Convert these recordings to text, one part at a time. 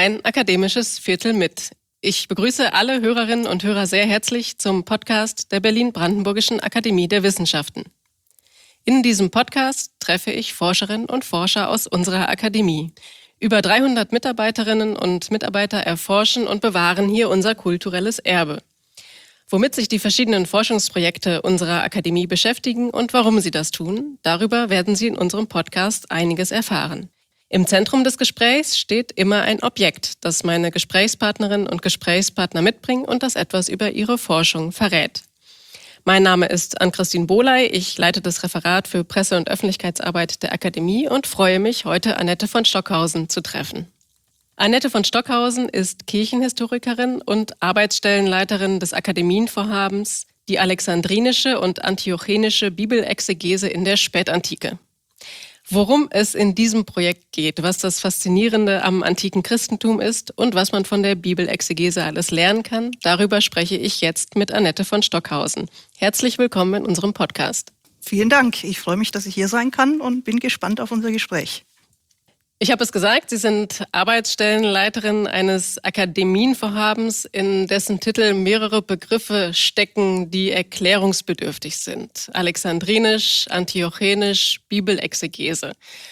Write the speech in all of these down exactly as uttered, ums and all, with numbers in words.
Ein akademisches Viertel mit. Ich begrüße alle Hörerinnen und Hörer sehr herzlich zum Podcast der Berlin-Brandenburgischen Akademie der Wissenschaften. In diesem Podcast treffe ich Forscherinnen und Forscher aus unserer Akademie. Über dreihundert Mitarbeiterinnen und Mitarbeiter erforschen und bewahren hier unser kulturelles Erbe. Womit sich die verschiedenen Forschungsprojekte unserer Akademie beschäftigen und warum sie das tun, darüber werden Sie in unserem Podcast einiges erfahren. Im Zentrum des Gesprächs steht immer ein Objekt, das meine Gesprächspartnerinnen und Gesprächspartner mitbringen und das etwas über ihre Forschung verrät. Mein Name ist Ann-Christine Bohley, ich leite das Referat für Presse- und Öffentlichkeitsarbeit der Akademie und freue mich, heute Annette von Stockhausen zu treffen. Annette von Stockhausen ist Kirchenhistorikerin und Arbeitsstellenleiterin des Akademienvorhabens Die alexandrinische und antiochenische Bibelexegese in der Spätantike. Worum es in diesem Projekt geht, was das Faszinierende am antiken Christentum ist und was man von der Bibelexegese alles lernen kann, darüber spreche ich jetzt mit Annette von Stockhausen. Herzlich willkommen in unserem Podcast. Vielen Dank. Ich freue mich, dass ich hier sein kann und bin gespannt auf unser Gespräch. Ich habe es gesagt, Sie sind Arbeitsstellenleiterin eines Akademienvorhabens, in dessen Titel mehrere Begriffe stecken, die erklärungsbedürftig sind. Alexandrinisch, antiochenisch, Bibelexegese.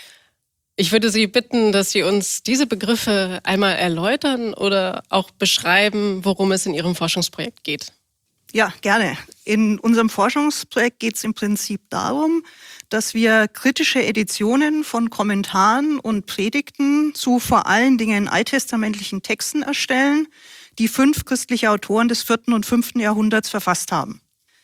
Ich würde Sie bitten, dass Sie uns diese Begriffe einmal erläutern oder auch beschreiben, worum es in Ihrem Forschungsprojekt geht. Ja, gerne. In unserem Forschungsprojekt geht es im Prinzip darum, dass wir kritische Editionen von Kommentaren und Predigten zu vor allen Dingen alttestamentlichen Texten erstellen, die fünf christliche Autoren des vierten und fünften Jahrhunderts verfasst haben.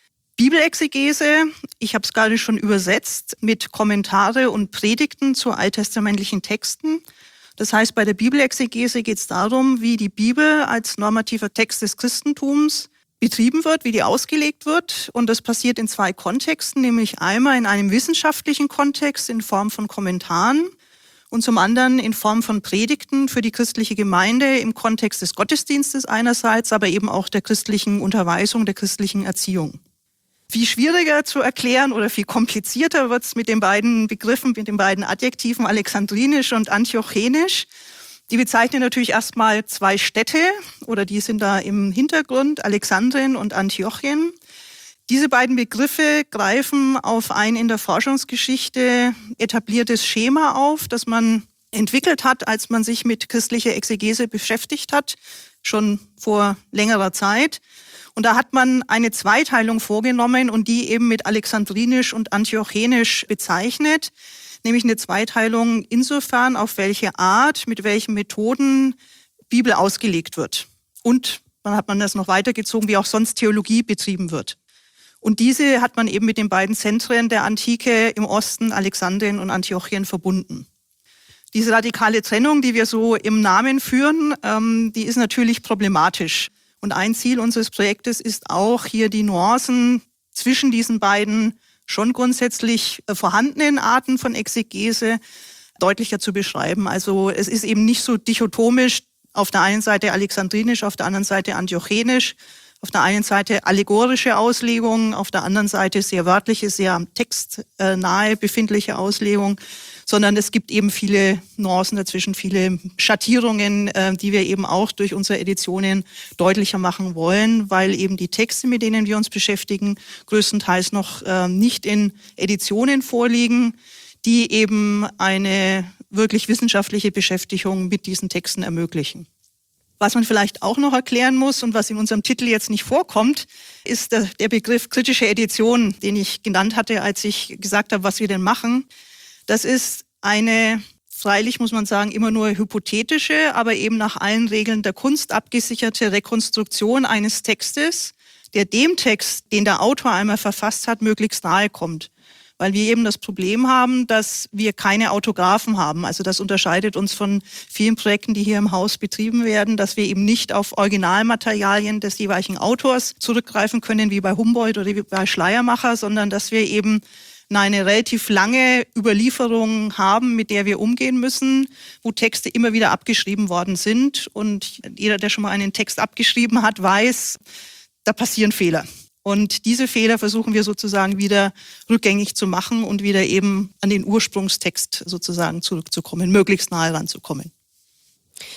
Bibelexegese, ich habe es gerade schon übersetzt, mit Kommentare und Predigten zu alttestamentlichen Texten. Das heißt, bei der Bibelexegese geht es darum, wie die Bibel als normativer Text des Christentums betrieben wird, wie die ausgelegt wird. Und das passiert in zwei Kontexten, nämlich einmal in einem wissenschaftlichen Kontext in Form von Kommentaren und zum anderen in Form von Predigten für die christliche Gemeinde im Kontext des Gottesdienstes einerseits, aber eben auch der christlichen Unterweisung, der christlichen Erziehung. Viel schwieriger zu erklären oder viel komplizierter wird es mit den beiden Begriffen, mit den beiden Adjektiven alexandrinisch und antiochenisch. Die bezeichnen natürlich erstmal zwei Städte oder die sind da im Hintergrund, Alexandrien und Antiochien. Diese beiden Begriffe greifen auf ein in der Forschungsgeschichte etabliertes Schema auf, das man entwickelt hat, als man sich mit christlicher Exegese beschäftigt hat, schon vor längerer Zeit. Und da hat man eine Zweiteilung vorgenommen und die eben mit alexandrinisch und antiochenisch bezeichnet. Nämlich eine Zweiteilung insofern, auf welche Art, mit welchen Methoden Bibel ausgelegt wird. Und dann hat man das noch weitergezogen, wie auch sonst Theologie betrieben wird. Und diese hat man eben mit den beiden Zentren der Antike im Osten, Alexandrien und Antiochien, verbunden. Diese radikale Trennung, die wir so im Namen führen, ähm, die ist natürlich problematisch. Und ein Ziel unseres Projektes ist auch, hier die Nuancen zwischen diesen beiden schon grundsätzlich vorhandenen Arten von Exegese deutlicher zu beschreiben. Also es ist eben nicht so dichotomisch, auf der einen Seite alexandrinisch, auf der anderen Seite antiochenisch, auf der einen Seite allegorische Auslegung, auf der anderen Seite sehr wörtliche, sehr am Text äh, nahe befindliche Auslegung, sondern es gibt eben viele Nuancen dazwischen, viele Schattierungen, äh, die wir eben auch durch unsere Editionen deutlicher machen wollen, weil eben die Texte, mit denen wir uns beschäftigen, größtenteils noch äh, nicht in Editionen vorliegen, die eben eine wirklich wissenschaftliche Beschäftigung mit diesen Texten ermöglichen. Was man vielleicht auch noch erklären muss und was in unserem Titel jetzt nicht vorkommt, ist der, der Begriff kritische Edition, den ich genannt hatte, als ich gesagt habe, was wir denn machen. Das ist eine, freilich muss man sagen, immer nur hypothetische, aber eben nach allen Regeln der Kunst abgesicherte Rekonstruktion eines Textes, der dem Text, den der Autor einmal verfasst hat, möglichst nahe kommt. Weil wir eben das Problem haben, dass wir keine Autographen haben. Also das unterscheidet uns von vielen Projekten, die hier im Haus betrieben werden, dass wir eben nicht auf Originalmaterialien des jeweiligen Autors zurückgreifen können, wie bei Humboldt oder wie bei Schleiermacher, sondern dass wir eben eine relativ lange Überlieferung haben, mit der wir umgehen müssen, wo Texte immer wieder abgeschrieben worden sind. Und jeder, der schon mal einen Text abgeschrieben hat, weiß, da passieren Fehler. Und diese Fehler versuchen wir sozusagen wieder rückgängig zu machen und wieder eben an den Ursprungstext sozusagen zurückzukommen, möglichst nahe ranzukommen.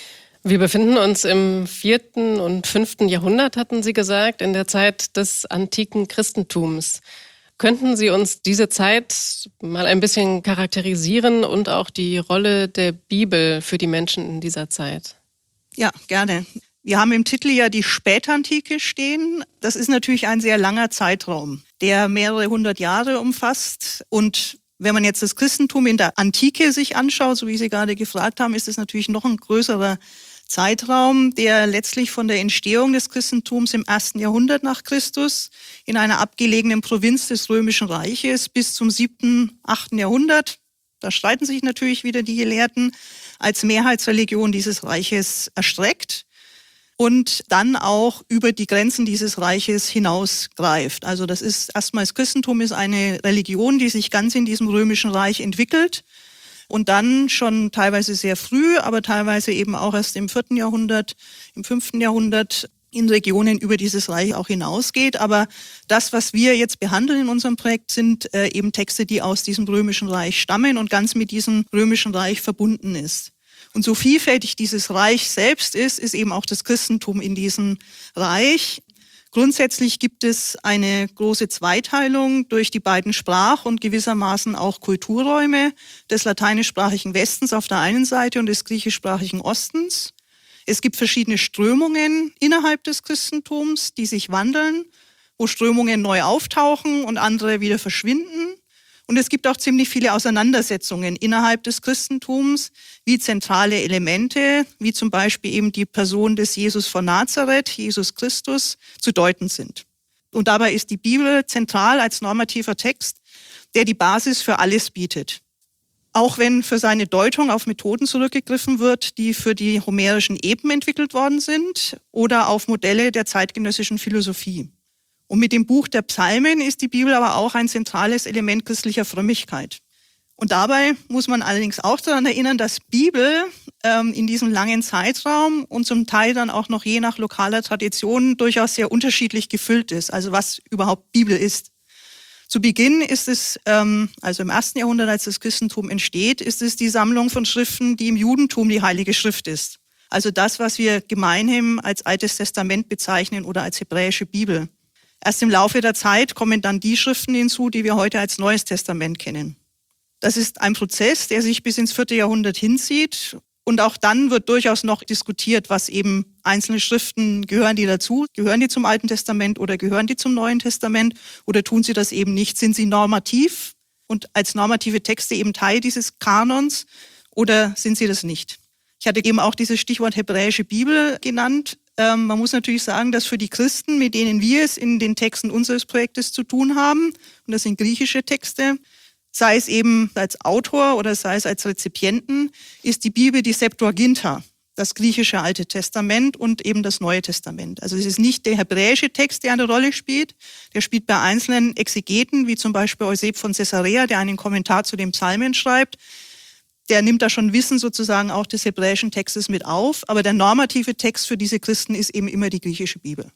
Wir befinden uns im vierten und fünften Jahrhundert, hatten Sie gesagt, in der Zeit des antiken Christentums. Könnten Sie uns diese Zeit mal ein bisschen charakterisieren und auch die Rolle der Bibel für die Menschen in dieser Zeit? Ja, gerne. Wir haben im Titel ja die Spätantike stehen. Das ist natürlich ein sehr langer Zeitraum, der mehrere hundert Jahre umfasst. Und wenn man jetzt das Christentum in der Antike sich anschaut, so wie Sie gerade gefragt haben, ist es natürlich noch ein größerer Zeitraum, der letztlich von der Entstehung des Christentums im ersten Jahrhundert nach Christus in einer abgelegenen Provinz des Römischen Reiches bis zum siebten, achten Jahrhundert, da streiten sich natürlich wieder die Gelehrten, als Mehrheitsreligion dieses Reiches erstreckt und dann auch über die Grenzen dieses Reiches hinausgreift. Also das ist erstmal, das Christentum ist eine Religion, die sich ganz in diesem Römischen Reich entwickelt und dann schon teilweise sehr früh, aber teilweise eben auch erst im vierten Jahrhundert, im fünften Jahrhundert in Regionen über dieses Reich auch hinausgeht. Aber das, was wir jetzt behandeln in unserem Projekt, sind äh, eben Texte, die aus diesem Römischen Reich stammen und ganz mit diesem Römischen Reich verbunden ist. Und so vielfältig dieses Reich selbst ist, ist eben auch das Christentum in diesem Reich. Grundsätzlich gibt es eine große Zweiteilung durch die beiden Sprach- und gewissermaßen auch Kulturräume des lateinischsprachigen Westens auf der einen Seite und des griechischsprachigen Ostens. Es gibt verschiedene Strömungen innerhalb des Christentums, die sich wandeln, wo Strömungen neu auftauchen und andere wieder verschwinden. Und es gibt auch ziemlich viele Auseinandersetzungen innerhalb des Christentums, wie zentrale Elemente, wie zum Beispiel eben die Person des Jesus von Nazareth, Jesus Christus, zu deuten sind. Und dabei ist die Bibel zentral als normativer Text, der die Basis für alles bietet. Auch wenn für seine Deutung auf Methoden zurückgegriffen wird, die für die homerischen Epen entwickelt worden sind oder auf Modelle der zeitgenössischen Philosophie. Und mit dem Buch der Psalmen ist die Bibel aber auch ein zentrales Element christlicher Frömmigkeit. Und dabei muss man allerdings auch daran erinnern, dass Bibel ähm, in diesem langen Zeitraum und zum Teil dann auch noch je nach lokaler Tradition durchaus sehr unterschiedlich gefüllt ist, also was überhaupt Bibel ist. Zu Beginn ist es, ähm, also im ersten Jahrhundert, als das Christentum entsteht, ist es die Sammlung von Schriften, die im Judentum die Heilige Schrift ist. Also das, was wir gemeinhin als Altes Testament bezeichnen oder als hebräische Bibel. Erst im Laufe der Zeit kommen dann die Schriften hinzu, die wir heute als Neues Testament kennen. Das ist ein Prozess, der sich bis ins vierte Jahrhundert hinzieht. Und auch dann wird durchaus noch diskutiert, was eben einzelne Schriften, gehören die dazu? Gehören die zum Alten Testament oder gehören die zum Neuen Testament? Oder tun sie das eben nicht? Sind sie normativ und als normative Texte eben Teil dieses Kanons oder sind sie das nicht? Ich hatte eben auch dieses Stichwort hebräische Bibel genannt. Ähm, man muss natürlich sagen, dass für die Christen, mit denen wir es in den Texten unseres Projektes zu tun haben, und das sind griechische Texte, sei es eben als Autor oder sei es als Rezipienten, ist die Bibel die Septuaginta, das griechische Alte Testament und eben das Neue Testament. Also es ist nicht der hebräische Text, der eine Rolle spielt. Der spielt bei einzelnen Exegeten, wie zum Beispiel Euseb von Caesarea, der einen Kommentar zu den Psalmen schreibt. Der nimmt da schon Wissen sozusagen auch des hebräischen Textes mit auf. Aber der normative Text für diese Christen ist eben immer die griechische Bibel.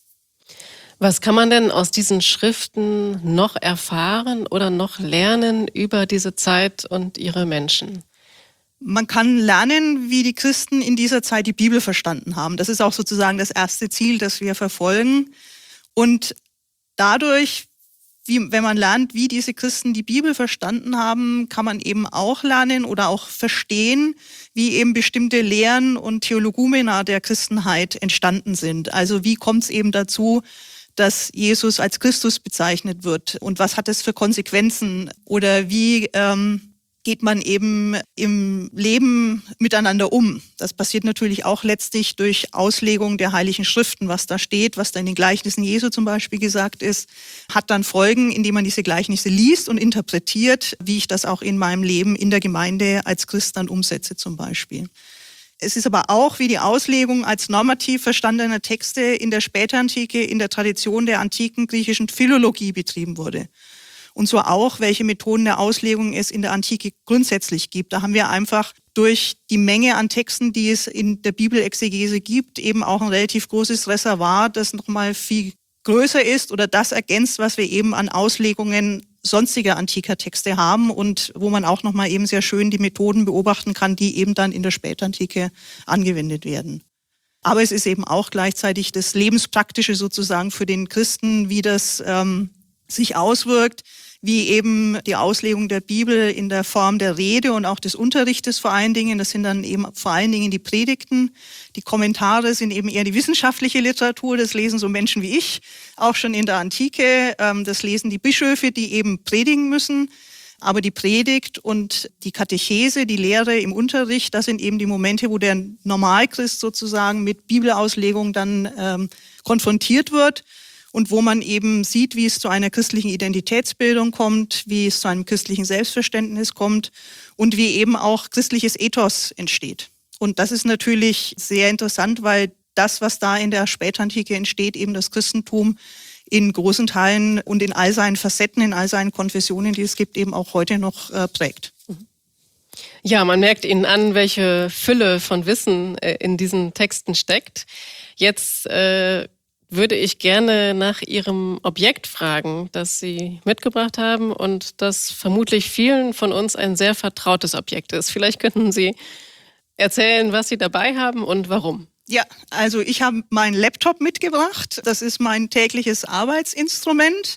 Was kann man denn aus diesen Schriften noch erfahren oder noch lernen über diese Zeit und ihre Menschen? Man kann lernen, wie die Christen in dieser Zeit die Bibel verstanden haben. Das ist auch sozusagen das erste Ziel, das wir verfolgen. Und dadurch, wie, wenn man lernt, wie diese Christen die Bibel verstanden haben, kann man eben auch lernen oder auch verstehen, wie eben bestimmte Lehren und Theologumena der Christenheit entstanden sind. Also wie kommt es eben dazu, dass Jesus als Christus bezeichnet wird und was hat es für Konsequenzen oder wie ähm, geht man eben im Leben miteinander um. Das passiert natürlich auch letztlich durch Auslegung der Heiligen Schriften, was da steht, was da in den Gleichnissen Jesu zum Beispiel gesagt ist, hat dann Folgen, indem man diese Gleichnisse liest und interpretiert, wie ich das auch in meinem Leben in der Gemeinde als Christ dann umsetze zum Beispiel. Es ist aber auch, wie die Auslegung als normativ verstandener Texte in der Spätantike in der Tradition der antiken griechischen Philologie betrieben wurde. Und so auch, welche Methoden der Auslegung es in der Antike grundsätzlich gibt. Da haben wir einfach durch die Menge an Texten, die es in der Bibelexegese gibt, eben auch ein relativ großes Reservoir, das nochmal viel größer ist oder das ergänzt, was wir eben an Auslegungen sonstiger antiker Texte haben und wo man auch nochmal eben sehr schön die Methoden beobachten kann, die eben dann in der Spätantike angewendet werden. Aber es ist eben auch gleichzeitig das Lebenspraktische sozusagen für den Christen, wie das ähm, sich auswirkt, wie eben die Auslegung der Bibel in der Form der Rede und auch des Unterrichtes vor allen Dingen, das sind dann eben vor allen Dingen die Predigten. Die Kommentare sind eben eher die wissenschaftliche Literatur, das lesen so Menschen wie ich, auch schon in der Antike. Das lesen die Bischöfe, die eben predigen müssen. Aber die Predigt und die Katechese, die Lehre im Unterricht, das sind eben die Momente, wo der Normalchrist sozusagen mit Bibelauslegung dann ähm, konfrontiert wird. Und wo man eben sieht, wie es zu einer christlichen Identitätsbildung kommt, wie es zu einem christlichen Selbstverständnis kommt und wie eben auch christliches Ethos entsteht. Und das ist natürlich sehr interessant, weil das, was da in der Spätantike entsteht, eben das Christentum in großen Teilen und in all seinen Facetten, in all seinen Konfessionen, die es gibt, eben auch heute noch äh, prägt. Ja, man merkt Ihnen an, welche Fülle von Wissen äh, in diesen Texten steckt. Jetzt äh, würde ich gerne nach Ihrem Objekt fragen, das Sie mitgebracht haben und das vermutlich vielen von uns ein sehr vertrautes Objekt ist. Vielleicht könnten Sie erzählen, was Sie dabei haben und warum. Ja, also ich habe meinen Laptop mitgebracht. Das ist mein tägliches Arbeitsinstrument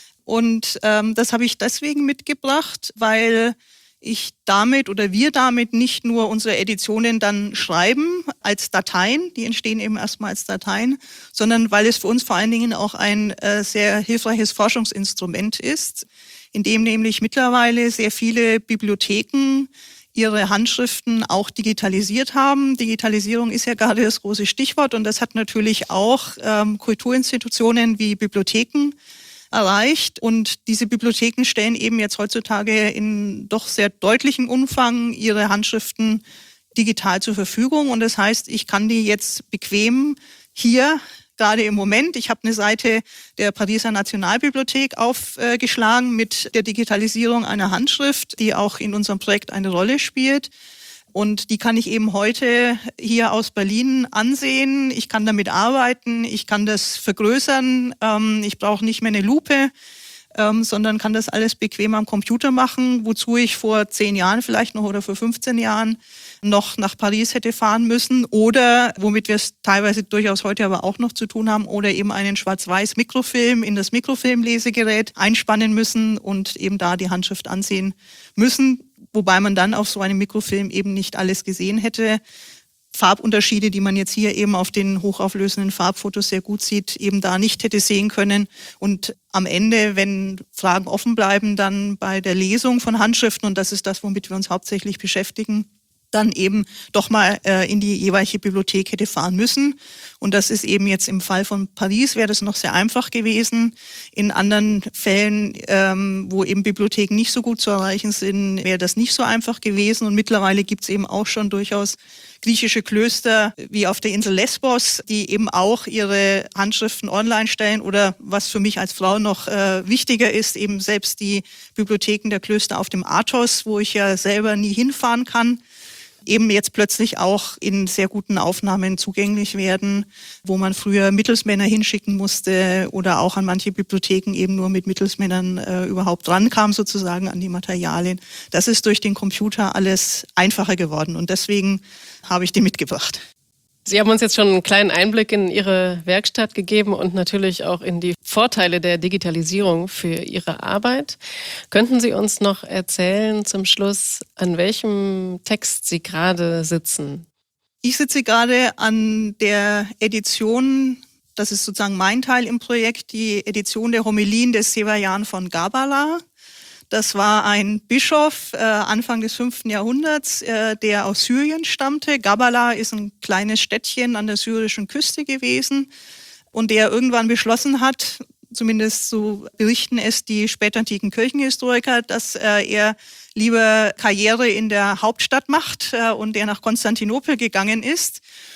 und ähm, das habe ich deswegen mitgebracht, weil ich damit oder wir damit nicht nur unsere Editionen dann schreiben als Dateien, die entstehen eben erstmal als Dateien, sondern weil es für uns vor allen Dingen auch ein äh, sehr hilfreiches Forschungsinstrument ist, in dem nämlich mittlerweile sehr viele Bibliotheken ihre Handschriften auch digitalisiert haben. Digitalisierung ist ja gerade das große Stichwort und das hat natürlich auch ähm, Kulturinstitutionen wie Bibliotheken erreicht. Und diese Bibliotheken stellen eben jetzt heutzutage in doch sehr deutlichem Umfang ihre Handschriften digital zur Verfügung. Und das heißt, ich kann die jetzt bequem hier, gerade im Moment, ich habe eine Seite der Pariser Nationalbibliothek aufgeschlagen mit der Digitalisierung einer Handschrift, die auch in unserem Projekt eine Rolle spielt. Und die kann ich eben heute hier aus Berlin ansehen. Ich kann damit arbeiten, ich kann das vergrößern. Ähm, ich brauche nicht mehr eine Lupe, ähm, sondern kann das alles bequem am Computer machen, wozu ich vor zehn Jahren vielleicht noch oder vor fünfzehn Jahren noch nach Paris hätte fahren müssen oder, womit wir es teilweise durchaus heute aber auch noch zu tun haben, oder eben einen Schwarz-Weiß-Mikrofilm in das Mikrofilmlesegerät einspannen müssen und eben da die Handschrift ansehen müssen. Wobei man dann auf so einem Mikrofilm eben nicht alles gesehen hätte. Farbunterschiede, die man jetzt hier eben auf den hochauflösenden Farbfotos sehr gut sieht, eben da nicht hätte sehen können. Und am Ende, wenn Fragen offen bleiben, dann bei der Lesung von Handschriften, und das ist das, womit wir uns hauptsächlich beschäftigen, dann eben doch mal äh, in die jeweilige Bibliothek hätte fahren müssen. Und das ist eben jetzt im Fall von Paris, wäre das noch sehr einfach gewesen. In anderen Fällen, ähm, wo eben Bibliotheken nicht so gut zu erreichen sind, wäre das nicht so einfach gewesen. Und mittlerweile gibt es eben auch schon durchaus griechische Klöster wie auf der Insel Lesbos, die eben auch ihre Handschriften online stellen oder, was für mich als Frau noch äh, wichtiger ist, eben selbst die Bibliotheken der Klöster auf dem Athos, wo ich ja selber nie hinfahren kann, eben jetzt plötzlich auch in sehr guten Aufnahmen zugänglich werden, wo man früher Mittelsmänner hinschicken musste oder auch an manche Bibliotheken eben nur mit Mittelsmännern äh, überhaupt rankam sozusagen an die Materialien. Das ist durch den Computer alles einfacher geworden und deswegen habe ich die mitgebracht. Sie haben uns jetzt schon einen kleinen Einblick in Ihre Werkstatt gegeben und natürlich auch in die Vorteile der Digitalisierung für Ihre Arbeit. Könnten Sie uns noch erzählen zum Schluss, an welchem Text Sie gerade sitzen? Ich sitze gerade an der Edition, das ist sozusagen mein Teil im Projekt, die Edition der Homilien des Sevajan von Gabala. Das war ein Bischof äh, Anfang des fünften Jahrhunderts, äh, der aus Syrien stammte. Gabala ist ein kleines Städtchen an der syrischen Küste gewesen und der irgendwann beschlossen hat, zumindest so berichten es die spätantiken Kirchenhistoriker, dass äh, er lieber Karriere in der Hauptstadt macht äh, und der nach Konstantinopel gegangen ist.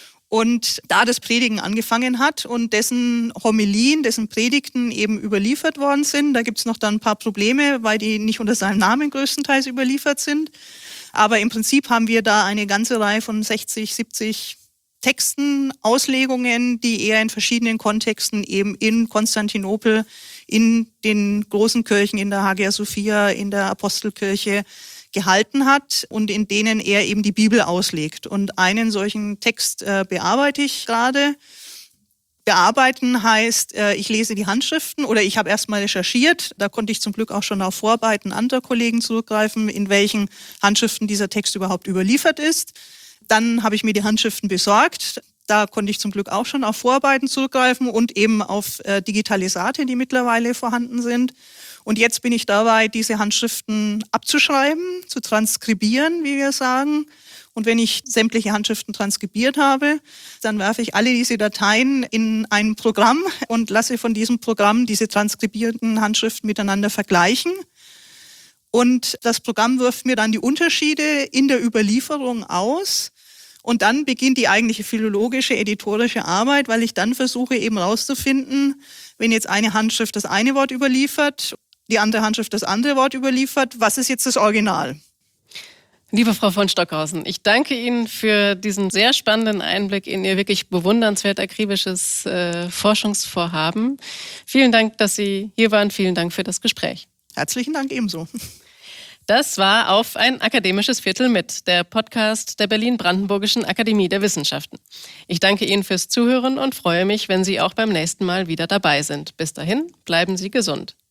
Und da das Predigen angefangen hat und dessen Homilien, dessen Predigten eben überliefert worden sind, da gibt's noch dann ein paar Probleme, weil die nicht unter seinem Namen größtenteils überliefert sind. Aber im Prinzip haben wir da eine ganze Reihe von sechzig, siebzig Texten, Auslegungen, die er in verschiedenen Kontexten eben in Konstantinopel, in den großen Kirchen, in der Hagia Sophia, in der Apostelkirche gehalten hat und in denen er eben die Bibel auslegt. Und einen solchen Text äh, bearbeite ich gerade. Bearbeiten heißt, äh, ich lese die Handschriften oder ich habe erstmal recherchiert. Da konnte ich zum Glück auch schon auf Vorarbeiten anderer Kollegen zurückgreifen, in welchen Handschriften dieser Text überhaupt überliefert ist. Dann habe ich mir die Handschriften besorgt. Da konnte ich zum Glück auch schon auf Vorarbeiten zurückgreifen und eben auf äh, Digitalisate, die mittlerweile vorhanden sind. Und jetzt bin ich dabei, diese Handschriften abzuschreiben, zu transkribieren, wie wir sagen. Und wenn ich sämtliche Handschriften transkribiert habe, dann werfe ich alle diese Dateien in ein Programm und lasse von diesem Programm diese transkribierten Handschriften miteinander vergleichen. Und das Programm wirft mir dann die Unterschiede in der Überlieferung aus. Und dann beginnt die eigentliche philologische, editorische Arbeit, weil ich dann versuche eben rauszufinden, wenn jetzt eine Handschrift das eine Wort überliefert, die andere Handschrift das andere Wort überliefert, was ist jetzt das Original? Liebe Frau von Stockhausen, ich danke Ihnen für diesen sehr spannenden Einblick in Ihr wirklich bewundernswert akribisches äh, Forschungsvorhaben. Vielen Dank, dass Sie hier waren. Vielen Dank für das Gespräch. Herzlichen Dank ebenso. Das war Auf ein akademisches Viertel mit, der Podcast der Berlin-Brandenburgischen Akademie der Wissenschaften. Ich danke Ihnen fürs Zuhören und freue mich, wenn Sie auch beim nächsten Mal wieder dabei sind. Bis dahin, bleiben Sie gesund.